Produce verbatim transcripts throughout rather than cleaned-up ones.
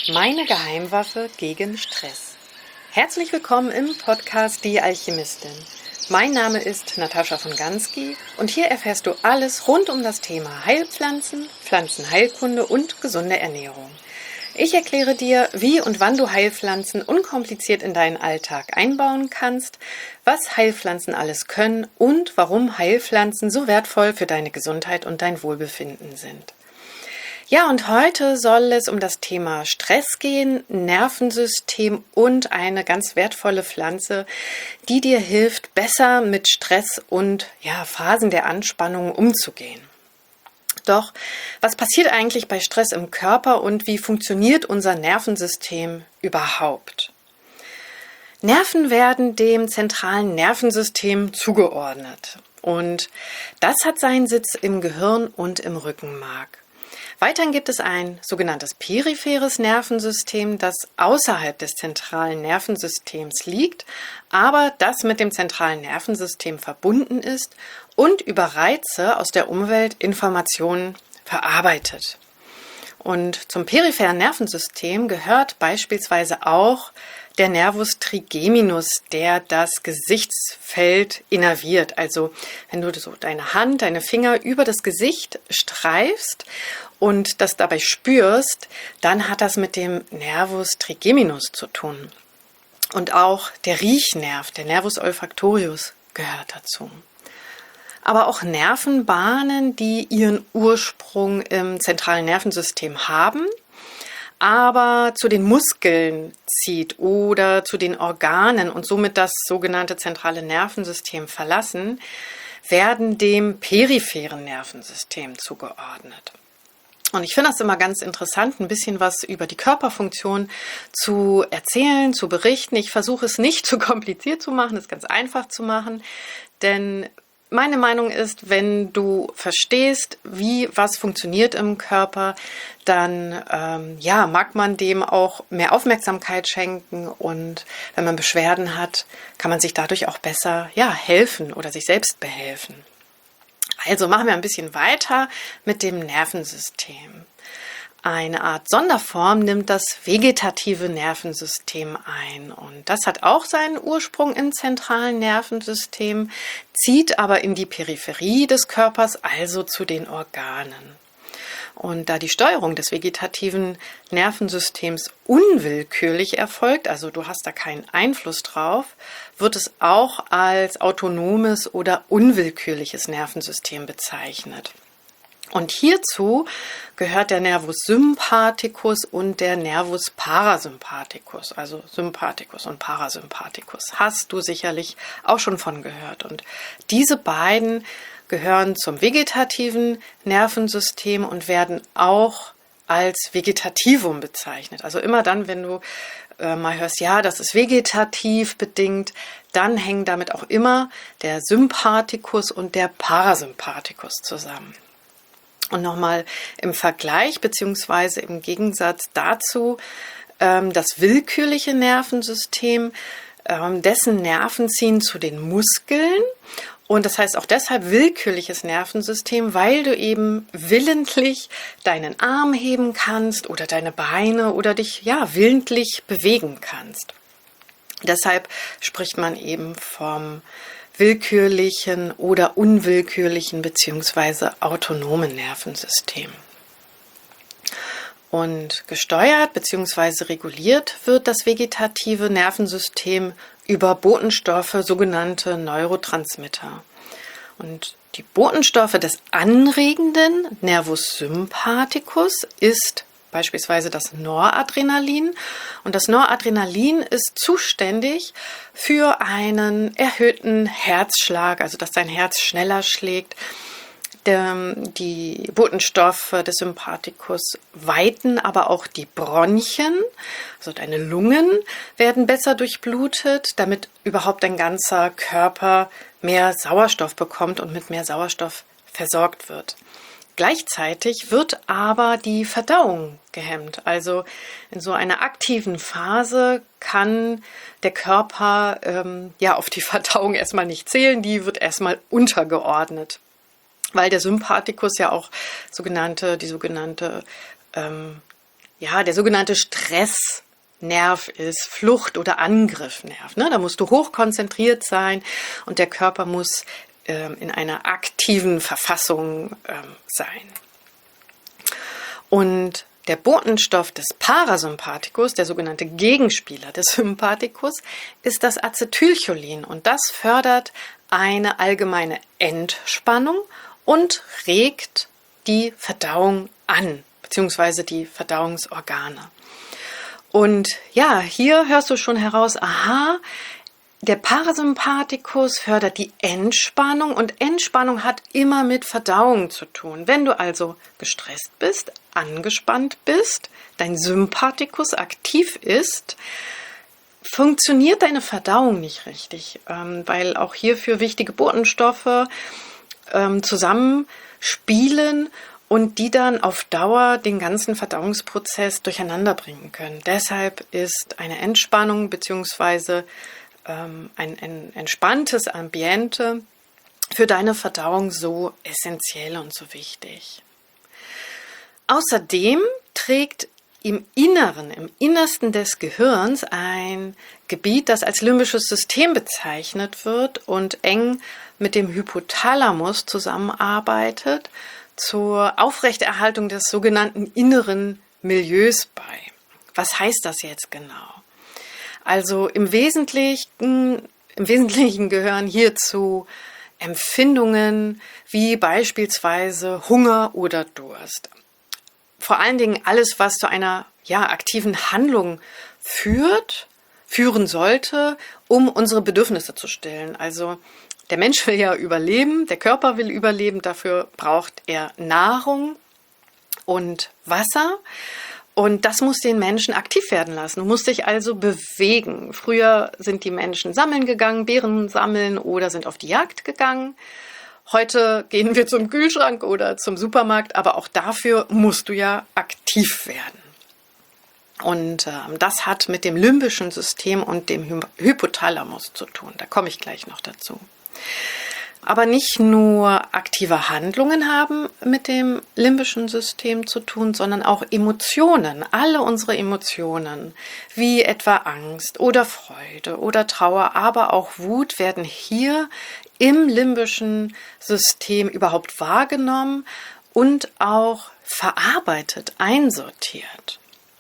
Meine Geheimwaffe gegen Stress. Herzlich willkommen im Podcast Die Alchemistin. Mein Name ist Natascha von Gansky und hier erfährst du alles rund um das Thema Heilpflanzen, Pflanzenheilkunde und gesunde Ernährung. Ich erkläre dir, wie und wann du Heilpflanzen unkompliziert in deinen Alltag einbauen kannst, was Heilpflanzen alles können und warum Heilpflanzen so wertvoll für deine Gesundheit und dein Wohlbefinden sind. Ja, und heute soll es um das Thema Stress gehen, Nervensystem und eine ganz wertvolle Pflanze, die dir hilft, besser mit Stress und ja, Phasen der Anspannung umzugehen. Doch, was passiert eigentlich bei Stress im Körper und wie funktioniert unser Nervensystem überhaupt? Nerven werden dem zentralen Nervensystem zugeordnet und das hat seinen Sitz im Gehirn und im Rückenmark. Weiterhin gibt es ein sogenanntes peripheres Nervensystem, das außerhalb des zentralen Nervensystems liegt, aber das mit dem zentralen Nervensystem verbunden ist und über Reize aus der Umwelt Informationen verarbeitet. Und zum peripheren Nervensystem gehört beispielsweise auch der Nervus trigeminus, der das Gesichtsfeld innerviert. Also wenn du so deine Hand, deine Finger über das Gesicht streifst und das dabei spürst, dann hat das mit dem Nervus trigeminus zu tun. Und auch der Riechnerv, der Nervus olfactorius, gehört dazu. Aber auch Nervenbahnen, die ihren Ursprung im zentralen Nervensystem haben, aber zu den Muskeln zieht oder zu den Organen und somit das sogenannte zentrale Nervensystem verlassen, werden dem peripheren Nervensystem zugeordnet. Und ich finde das immer ganz interessant, ein bisschen was über die Körperfunktion zu erzählen, zu berichten. Ich versuche es nicht zu kompliziert zu machen, es ganz einfach zu machen, denn meine Meinung ist, wenn du verstehst, wie was funktioniert im Körper, dann ähm, ja, mag man dem auch mehr Aufmerksamkeit schenken und wenn man Beschwerden hat, kann man sich dadurch auch besser ja, helfen oder sich selbst behelfen. Also machen wir ein bisschen weiter mit dem Nervensystem. Eine Art Sonderform nimmt das vegetative Nervensystem ein und das hat auch seinen Ursprung im zentralen Nervensystem, zieht aber in die Peripherie des Körpers, also zu den Organen. Und da die Steuerung des vegetativen Nervensystems unwillkürlich erfolgt, also du hast da keinen Einfluss drauf, wird es auch als autonomes oder unwillkürliches Nervensystem bezeichnet. Und hierzu gehört der Nervus sympathicus und der Nervus parasympathicus, also Sympathikus und Parasympathikus. Hast du sicherlich auch schon von gehört. Und diese beiden gehören zum vegetativen Nervensystem und werden auch als Vegetativum bezeichnet. Also immer dann, wenn du äh, mal hörst, ja, das ist vegetativ bedingt, dann hängen damit auch immer der Sympathikus und der Parasympathikus zusammen. Und nochmal im Vergleich beziehungsweise im Gegensatz dazu ähm, das willkürliche Nervensystem, ähm, dessen Nerven ziehen zu den Muskeln. Und das heißt auch deshalb willkürliches Nervensystem, weil du eben willentlich deinen Arm heben kannst oder deine Beine oder dich ja willentlich bewegen kannst. Deshalb spricht man eben vom willkürlichen oder unwillkürlichen bzw. autonomen Nervensystem. Und gesteuert bzw. reguliert wird das vegetative Nervensystem über Botenstoffe, sogenannte Neurotransmitter. Und die Botenstoffe des anregenden Nervus sympathicus ist beispielsweise das Noradrenalin. Und das Noradrenalin ist zuständig für einen erhöhten Herzschlag, also dass dein Herz schneller schlägt. Die Botenstoffe des Sympathikus weiten aber auch die Bronchien, also deine Lungen werden besser durchblutet, damit überhaupt dein ganzer Körper mehr Sauerstoff bekommt und mit mehr Sauerstoff versorgt wird. Gleichzeitig wird aber die Verdauung gehemmt. Also in so einer aktiven Phase kann der Körper ähm, ja auf die Verdauung erstmal nicht zählen, die wird erstmal untergeordnet. Weil der Sympathikus ja auch sogenannte, die sogenannte ähm, ja, der sogenannte Stressnerv ist, Flucht- oder Angriffnerv. Ne? Da musst du hochkonzentriert sein und der Körper muss ähm, in einer aktiven Verfassung ähm, sein. Und der Botenstoff des Parasympathikus, der sogenannte Gegenspieler des Sympathikus, ist das Acetylcholin und das fördert eine allgemeine Entspannung und regt die Verdauung an, beziehungsweise die Verdauungsorgane. Und ja, hier hörst du schon heraus, aha, der Parasympathikus fördert die Entspannung und Entspannung hat immer mit Verdauung zu tun. Wenn du also gestresst bist, angespannt bist, dein Sympathikus aktiv ist, funktioniert deine Verdauung nicht richtig, ähm, weil auch hierfür wichtige Botenstoffe ähm, zusammenspielen und die dann auf Dauer den ganzen Verdauungsprozess durcheinander bringen können. Deshalb ist eine Entspannung bzw. Ein, ein entspanntes Ambiente für deine Verdauung so essentiell und so wichtig. Außerdem trägt im Inneren, im Innersten des Gehirns ein Gebiet, das als limbisches System bezeichnet wird und eng mit dem Hypothalamus zusammenarbeitet zur Aufrechterhaltung des sogenannten inneren Milieus bei. Was heißt das jetzt genau? Also im Wesentlichen, im Wesentlichen gehören hierzu Empfindungen wie beispielsweise Hunger oder Durst. Vor allen Dingen alles, was zu einer ja, aktiven Handlung führt, führen sollte, um unsere Bedürfnisse zu stillen. Also der Mensch will ja überleben, der Körper will überleben, dafür braucht er Nahrung und Wasser. Und das muss den Menschen aktiv werden lassen. Du musst dich also bewegen. Früher sind die Menschen sammeln gegangen, Beeren sammeln oder sind auf die Jagd gegangen. Heute gehen wir zum Kühlschrank oder zum Supermarkt, aber auch dafür musst du ja aktiv werden. Und äh, das hat mit dem limbischen System und dem Hy- Hypothalamus zu tun. Da komme ich gleich noch dazu. Aber nicht nur aktive Handlungen haben mit dem limbischen System zu tun, sondern auch Emotionen. Alle unsere Emotionen, wie etwa Angst oder Freude oder Trauer, aber auch Wut, werden hier im limbischen System überhaupt wahrgenommen und auch verarbeitet, einsortiert.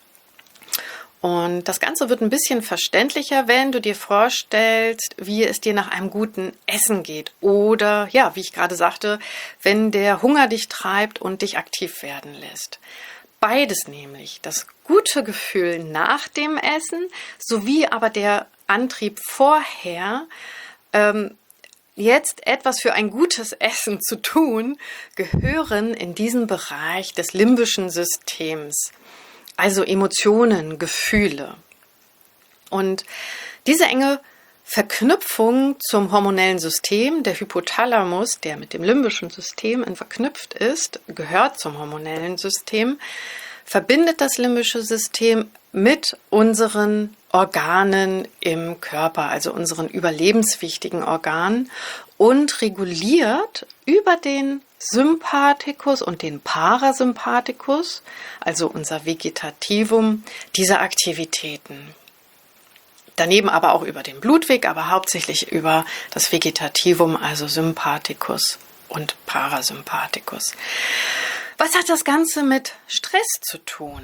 Und das Ganze wird ein bisschen verständlicher, wenn du dir vorstellst, wie es dir nach einem guten Essen geht. Oder, ja, wie ich gerade sagte, wenn der Hunger dich treibt und dich aktiv werden lässt. Beides nämlich, das gute Gefühl nach dem Essen sowie aber der Antrieb vorher, ähm, jetzt etwas für ein gutes Essen zu tun, gehören in diesen Bereich des limbischen Systems. Also Emotionen, Gefühle. Und diese enge Verknüpfung zum hormonellen System, der Hypothalamus, der mit dem limbischen System verknüpft ist, gehört zum hormonellen System, verbindet das limbische System mit unseren Organen im Körper, also unseren überlebenswichtigen Organen und reguliert über den Sympathikus und den Parasympathikus, also unser Vegetativum, diese Aktivitäten. Daneben aber auch über den Blutweg, aber hauptsächlich über das Vegetativum, also Sympathikus und Parasympathikus. Was hat das Ganze mit Stress zu tun?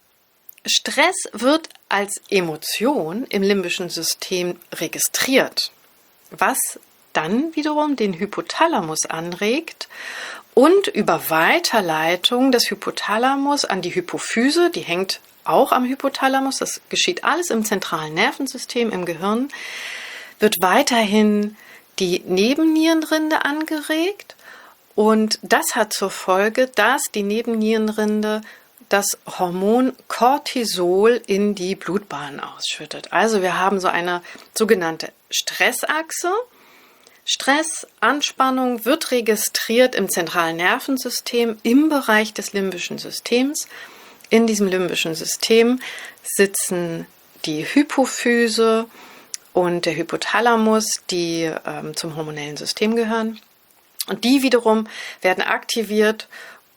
Stress wird als Emotion im limbischen System registriert, was dann wiederum den Hypothalamus anregt und über Weiterleitung des Hypothalamus an die Hypophyse, die hängt auch am Hypothalamus, das geschieht alles im zentralen Nervensystem im Gehirn, wird weiterhin die Nebennierenrinde angeregt und das hat zur Folge, dass die Nebennierenrinde das Hormon Cortisol in die Blutbahn ausschüttet. Also wir haben so eine sogenannte Stressachse. Stress, Anspannung wird registriert im zentralen Nervensystem im Bereich des limbischen Systems. In diesem limbischen System sitzen die Hypophyse und der Hypothalamus, die ähm, zum hormonellen System gehören. Und die wiederum werden aktiviert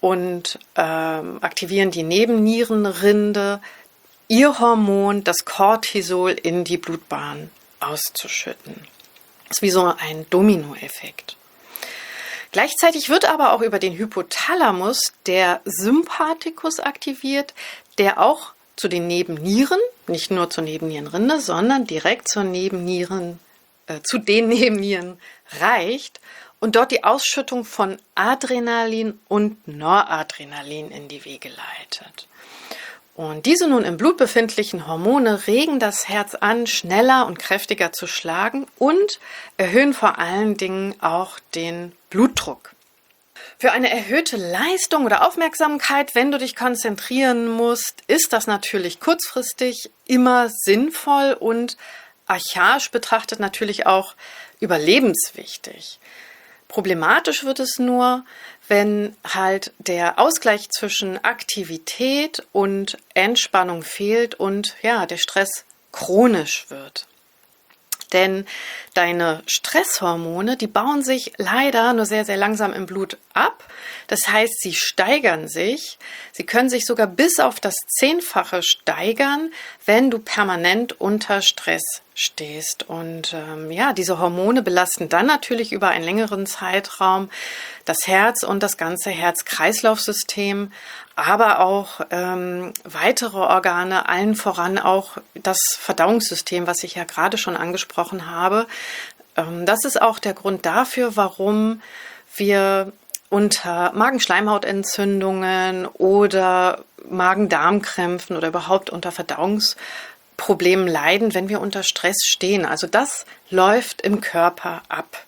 und ähm, aktivieren die Nebennierenrinde, ihr Hormon, das Cortisol, in die Blutbahn auszuschütten. Das ist wie so ein Dominoeffekt. Gleichzeitig wird aber auch über den Hypothalamus der Sympathikus aktiviert, der auch zu den Nebennieren, nicht nur zur Nebennierenrinde, sondern direkt zur Nebennieren, äh, zu den Nebennieren reicht und dort die Ausschüttung von Adrenalin und Noradrenalin in die Wege leitet. Und diese nun im Blut befindlichen Hormone regen das Herz an, schneller und kräftiger zu schlagen und erhöhen vor allen Dingen auch den Blutdruck. Für eine erhöhte Leistung oder Aufmerksamkeit, wenn du dich konzentrieren musst, ist das natürlich kurzfristig immer sinnvoll und archaisch betrachtet natürlich auch überlebenswichtig. Problematisch wird es nur, wenn halt der Ausgleich zwischen Aktivität und Entspannung fehlt und ja, der Stress chronisch wird. Denn deine Stresshormone, die bauen sich leider nur sehr, sehr langsam im Blut ab. Das heißt, sie steigern sich. Sie können sich sogar bis auf das Zehnfache steigern, wenn du permanent unter Stress stehst. Und ähm, ja, diese Hormone belasten dann natürlich über einen längeren Zeitraum das Herz und das ganze Herz-Kreislauf-System, aber auch ähm, weitere Organe, allen voran auch das Verdauungssystem, was ich ja gerade schon angesprochen habe. Ähm, das ist auch der Grund dafür, warum wir unter Magenschleimhautentzündungen oder Magen-Darm-Krämpfen oder überhaupt unter Verdauungsproblemen leiden, wenn wir unter Stress stehen. Also das läuft im Körper ab.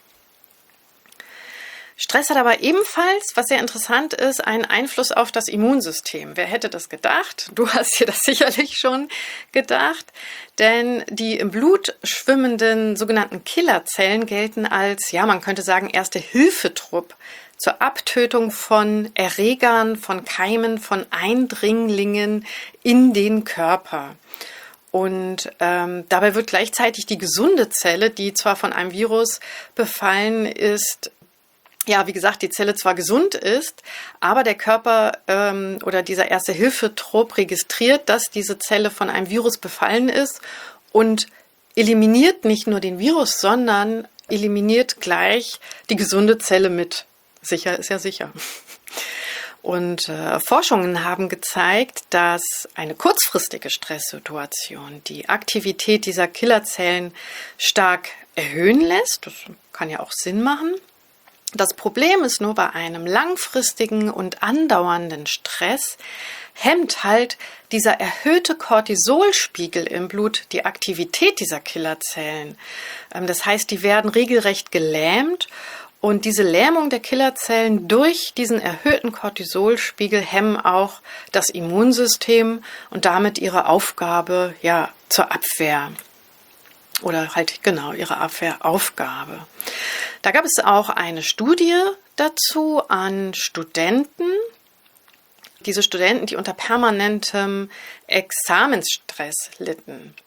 Stress hat aber ebenfalls, was sehr interessant ist, einen Einfluss auf das Immunsystem. Wer hätte das gedacht? Du hast dir das sicherlich schon gedacht, denn die im Blut schwimmenden sogenannten Killerzellen gelten als, ja, man könnte sagen, erste Hilfetrupp zur Abtötung von Erregern, von Keimen, von Eindringlingen in den Körper. Und ähm, dabei wird gleichzeitig die gesunde Zelle, die zwar von einem Virus befallen ist, ja, wie gesagt, die Zelle zwar gesund ist, aber der Körper ähm, oder dieser Erste-Hilfe-Trupp registriert, dass diese Zelle von einem Virus befallen ist und eliminiert nicht nur den Virus, sondern eliminiert gleich die gesunde Zelle mit. Sicher ist ja sicher. Und äh, Forschungen haben gezeigt, dass eine kurzfristige Stresssituation die Aktivität dieser Killerzellen stark erhöhen lässt. Das kann ja auch Sinn machen. Das Problem ist nur, bei einem langfristigen und andauernden Stress hemmt halt dieser erhöhte Cortisolspiegel im Blut die Aktivität dieser Killerzellen. Das heißt, die werden regelrecht gelähmt und diese Lähmung der Killerzellen durch diesen erhöhten Cortisolspiegel hemmen auch das Immunsystem und damit ihre Aufgabe, ja, zur Abwehr. Oder halt genau ihre Abwehraufgabe. Da gab es auch eine Studie dazu an Studenten. Diese Studenten, die unter permanentem Examensstress litten.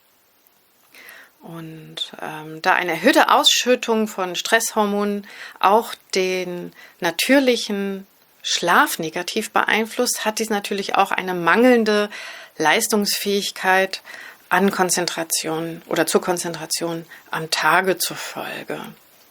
Und ähm, da eine erhöhte Ausschüttung von Stresshormonen auch den natürlichen Schlaf negativ beeinflusst, hat dies natürlich auch eine mangelnde Leistungsfähigkeit an Konzentration oder zur Konzentration am Tage zur Folge.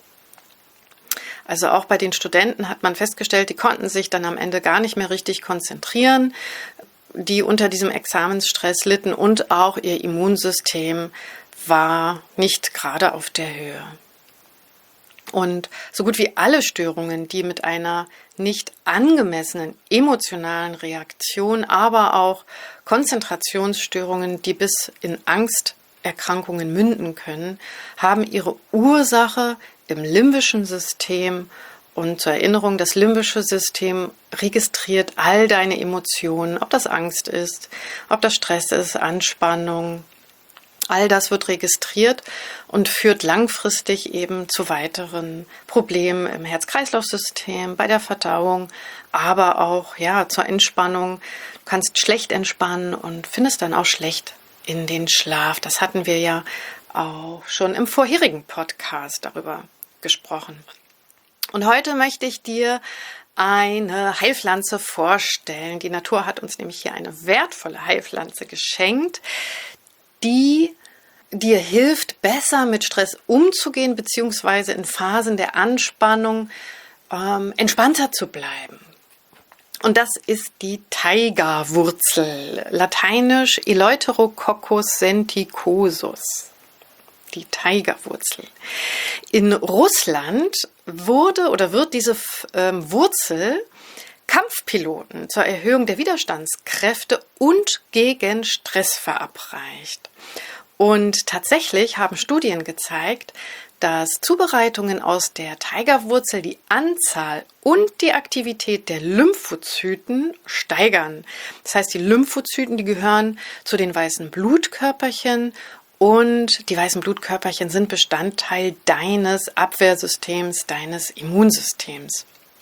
Also auch bei den Studenten hat man festgestellt, die konnten sich dann am Ende gar nicht mehr richtig konzentrieren, die unter diesem Examensstress litten und auch ihr Immunsystem war nicht gerade auf der Höhe. Und so gut wie alle Störungen, die mit einer nicht angemessenen emotionalen Reaktion, aber auch Konzentrationsstörungen, die bis in Angsterkrankungen münden können, haben ihre Ursache im limbischen System. Und zur Erinnerung, das limbische System registriert all deine Emotionen, ob das Angst ist, ob das Stress ist, Anspannung. All das wird registriert und führt langfristig eben zu weiteren Problemen im Herz-Kreislauf-System, bei der Verdauung, aber auch ja zur Entspannung. Du kannst schlecht entspannen und findest dann auch schlecht in den Schlaf. Das hatten wir ja auch schon im vorherigen Podcast darüber gesprochen. Und heute möchte ich dir eine Heilpflanze vorstellen. Die Natur hat uns nämlich hier eine wertvolle Heilpflanze geschenkt, die dir hilft, besser mit Stress umzugehen, beziehungsweise in Phasen der Anspannung ähm, entspannter zu bleiben. Und das ist die Taiga-Wurzel, lateinisch Eleuterococcus senticosus, die Taiga-Wurzel. In Russland wurde oder wird diese ähm, Wurzel Kampfpiloten zur Erhöhung der Widerstandskräfte und gegen Stress verabreicht. Und tatsächlich haben Studien gezeigt, dass Zubereitungen aus der Taiga-Wurzel die Anzahl und die Aktivität der Lymphozyten steigern. Das heißt, die Lymphozyten, die gehören zu den weißen Blutkörperchen und die weißen Blutkörperchen sind Bestandteil deines Abwehrsystems, deines Immunsystems.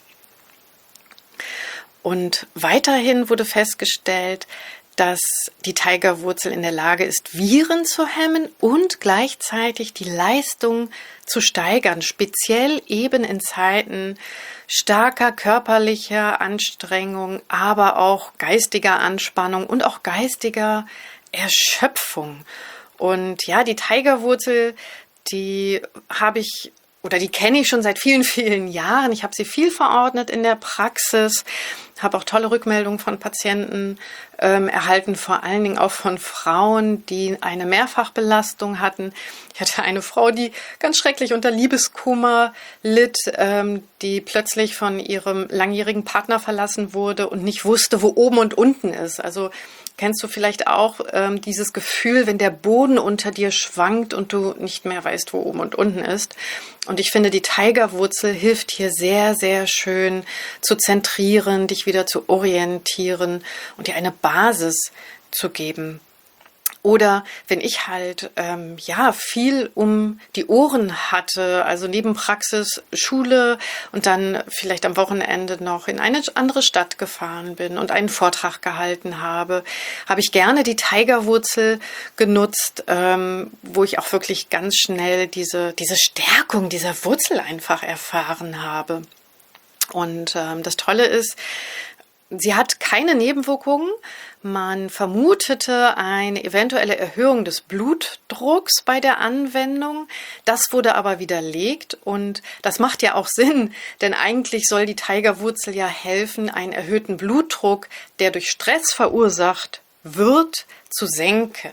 Und weiterhin wurde festgestellt, dass die Taiga-Wurzel in der Lage ist, Viren zu hemmen und gleichzeitig die Leistung zu steigern, speziell eben in Zeiten starker körperlicher Anstrengung, aber auch geistiger Anspannung und auch geistiger Erschöpfung. Und ja, die Taiga-Wurzel, die habe ich oder die kenne ich schon seit vielen, vielen Jahren. Ich habe sie viel verordnet in der Praxis, habe auch tolle Rückmeldungen von Patienten ähm, erhalten, vor allen Dingen auch von Frauen, die eine Mehrfachbelastung hatten. Ich hatte eine Frau, die ganz schrecklich unter Liebeskummer litt, ähm, die plötzlich von ihrem langjährigen Partner verlassen wurde und nicht wusste, wo oben und unten ist. Also kennst du vielleicht auch ähm, dieses Gefühl, wenn der Boden unter dir schwankt und du nicht mehr weißt, wo oben und unten ist. Und ich finde, die Taiga-Wurzel hilft hier sehr, sehr schön zu zentrieren, dich wieder zu orientieren und dir eine Basis zu geben. Oder wenn ich halt ähm, ja viel um die Ohren hatte, also neben Praxis, Schule und dann vielleicht am Wochenende noch in eine andere Stadt gefahren bin und einen Vortrag gehalten habe, habe ich gerne die Taiga-Wurzel genutzt, ähm, wo ich auch wirklich ganz schnell diese, diese Stärkung dieser Wurzel einfach erfahren habe. Und ähm, das Tolle ist, sie hat keine Nebenwirkungen. Man vermutete eine eventuelle Erhöhung des Blutdrucks bei der Anwendung. Das wurde aber widerlegt und das macht ja auch Sinn, denn eigentlich soll die Taiga-Wurzel ja helfen, einen erhöhten Blutdruck, der durch Stress verursacht wird, zu senken.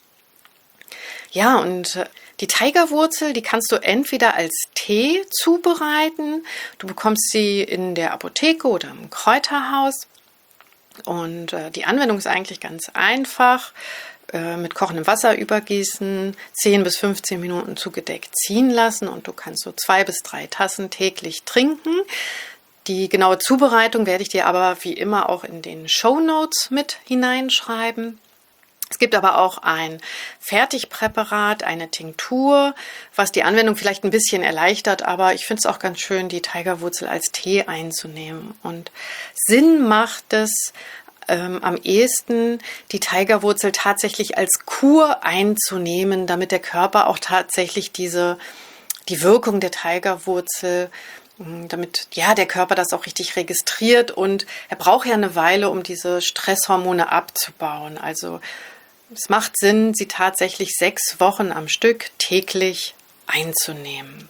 Ja, und die Taiga-Wurzel, die kannst du entweder als Tee zubereiten, du bekommst sie in der Apotheke oder im Kräuterhaus. Und äh, die Anwendung ist eigentlich ganz einfach. Äh, mit kochendem Wasser übergießen, zehn bis fünfzehn Minuten zugedeckt ziehen lassen und du kannst so zwei bis drei Tassen täglich trinken. Die genaue Zubereitung werde ich dir aber wie immer auch in den Shownotes mit hineinschreiben. Es gibt aber auch ein Fertigpräparat, eine Tinktur, was die Anwendung vielleicht ein bisschen erleichtert, aber ich finde es auch ganz schön, die Taiga-Wurzel als Tee einzunehmen. Und Sinn macht es ähm, am ehesten, die Taiga-Wurzel tatsächlich als Kur einzunehmen, damit der Körper auch tatsächlich diese, die Wirkung der Taiga-Wurzel, damit ja der Körper das auch richtig registriert und er braucht ja eine Weile, um diese Stresshormone abzubauen. Also es macht Sinn, sie tatsächlich sechs Wochen am Stück täglich einzunehmen.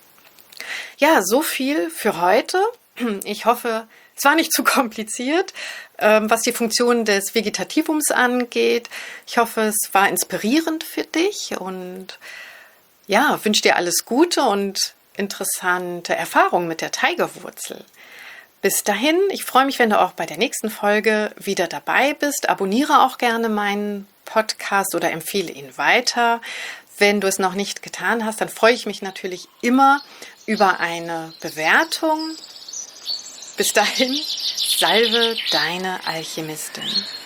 Ja, so viel für heute. Ich hoffe, es war nicht zu kompliziert, was die Funktion des Vegetativums angeht. Ich hoffe, es war inspirierend für dich und ja, wünsche dir alles Gute und interessante Erfahrungen mit der Taiga-Wurzel. Bis dahin, ich freue mich, wenn du auch bei der nächsten Folge wieder dabei bist. Abonniere auch gerne meinen Podcast oder empfehle ihn weiter. Wenn du es noch nicht getan hast, dann freue ich mich natürlich immer über eine Bewertung. Bis dahin, salve deine Alchemistin.